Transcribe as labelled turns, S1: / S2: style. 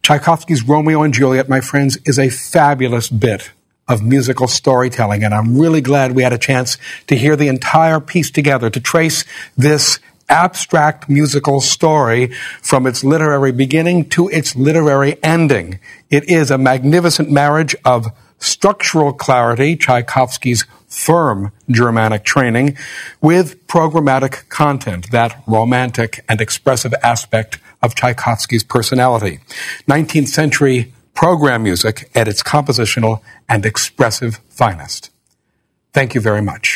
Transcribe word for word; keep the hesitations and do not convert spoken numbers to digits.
S1: Tchaikovsky's Romeo and Juliet, my friends, is a fabulous bit of musical storytelling, and I'm really glad we had a chance to hear the entire piece together, to trace this abstract musical story from its literary beginning to its literary ending. It is a magnificent marriage of structural clarity, Tchaikovsky's firm Germanic training, with programmatic content, that romantic and expressive aspect of Tchaikovsky's personality. nineteenth century program music at its compositional and expressive finest. Thank you very much.